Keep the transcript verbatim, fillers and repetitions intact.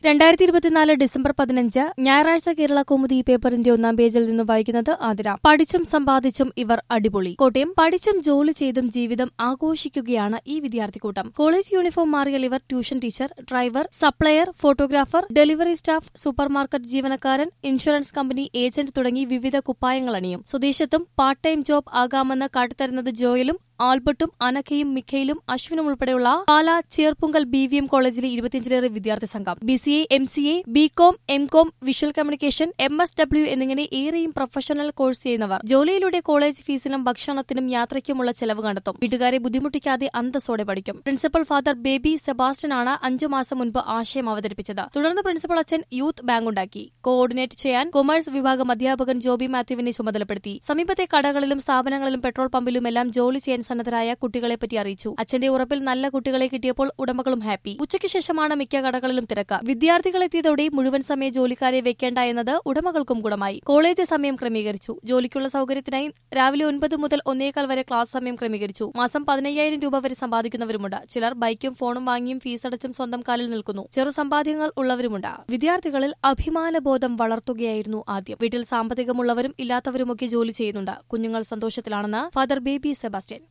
രണ്ടായിരത്തി ഇരുപത്തിനാല് ഡിസംബർ പതിനഞ്ച് ഞായറാഴ്ച കേരള കൗമുദി പേപ്പറിന്റെ ഒന്നാം പേജിൽ നിന്ന് വായിക്കുന്നത് ആതിര. പഠിച്ചും സമ്പാദിച്ചും ഇവർ അടിപൊളി. കോട്ടയം. പഠിച്ചും ജോലി ചെയ്തും ജീവിതം ആഘോഷിക്കുകയാണ് ഈ വിദ്യാർത്ഥിക്കൂട്ടം. കോളേജ് യൂണിഫോം മാറിയാൽ ഇവർ tuition teacher, driver, supplier, photographer, delivery staff, supermarket ജീവനക്കാരൻ, ഇൻഷുറൻസ് കമ്പനി ഏജന്റ് തുടങ്ങി വിവിധ കുപ്പായങ്ങൾ അണിയും. സ്വദേശത്തും പാർട്ട് ടൈം ജോബ് ആകാമെന്ന് കാട്ടിത്തരുന്നത് ജോയലും ആൽബർട്ടും അനഖയും മിഖയിലും അശ്വിനും ഉൾപ്പെടെയുള്ള Pala Cherpunkal B V M കോളേജിലെ ഇരുപത്തിയഞ്ചിലേറെ വിദ്യാർത്ഥി സംഘം. B C A, M C A, B com, M com, visual communication, M S W എന്നിങ്ങനെ ഏറെയും പ്രൊഫഷണൽ കോഴ്സ് ചെയ്യുന്നവർ ജോലിയിലൂടെ കോളേജ് ഫീസിനും ഭക്ഷണത്തിനും യാത്രയ്ക്കുമുള്ള ചെലവ് കണ്ടെത്തും. വീട്ടുകാരെ ബുദ്ധിമുട്ടിക്കാതെ അന്തസ്സോടെ പഠിക്കും. പ്രിൻസിപ്പൽ ഫാദർ ബേബി സെബാസ്റ്റ്യനാണ് അഞ്ചു മാസം മുൻപ് ആശയം അവതരിപ്പിച്ചത്. തുടർന്ന് പ്രിൻസിപ്പൽ അച്ഛൻ യൂത്ത് ബാങ്ക് ഉണ്ടാക്കി. കോഓർഡിനേറ്റ് ചെയ്യാൻ കൊമേഴ്സ് വിഭാഗം അധ്യാപകൻ ജോബി മാത്യുവിനെ ചുമതലപ്പെടുത്തി. സമീപത്തെ കടകളിലും സ്ഥാപനങ്ങളിലും പെട്രോൾ പമ്പിലുമെല്ലാം ജോലി ചെയ്യാൻ സന്നദ്ധരായ കുട്ടികളെപ്പറ്റി അറിയിച്ചു. അച്ഛന്റെ ഉറപ്പിൽ നല്ല കുട്ടികളെ കിട്ടിയപ്പോൾ ഉടമകളും ഹാപ്പി. ഉച്ചയ്ക്ക് ശേഷമാണ് മിക്ക കടകളിലും തിരക്ക്. വിദ്യാർത്ഥികളെത്തിയതോടെ മുഴുവൻ സമയ ജോലിക്കാരെ വെക്കേണ്ട എന്നത് ഉടമകൾക്കും ഗുണമായി. കോളേജ് സമയം ക്രമീകരിച്ചു. ജോലിക്കുള്ള സൌകര്യത്തിനായി രാവിലെ ഒൻപത് മുതൽ ഒന്നേകാൽ വരെ ക്ലാസ് സമയം ക്രമീകരിച്ചു. മാസം പതിനയ്യായിരം രൂപ വരെ സമ്പാദിക്കുന്നവരുമുണ്ട്. ചിലർ ബൈക്കും ഫോണും വാങ്ങിയും ഫീസടച്ചും സ്വന്തം കാലിൽ നിൽക്കുന്നു. ചെറു സമ്പാദ്യങ്ങൾ ഉള്ളവരുമുണ്ട്. വിദ്യാർത്ഥികളിൽ അഭിമാനബോധം വളർത്തുകയായിരുന്നു ആദ്യം. വീട്ടിൽ സാമ്പത്തികമുള്ളവരും ഇല്ലാത്തവരുമൊക്കെ ജോലി ചെയ്യുന്നുണ്ട്. കുഞ്ഞുങ്ങൾ സന്തോഷത്തിലാണെന്ന് ഫാദർ ബേബി സെബാസ്റ്റ്യൻ.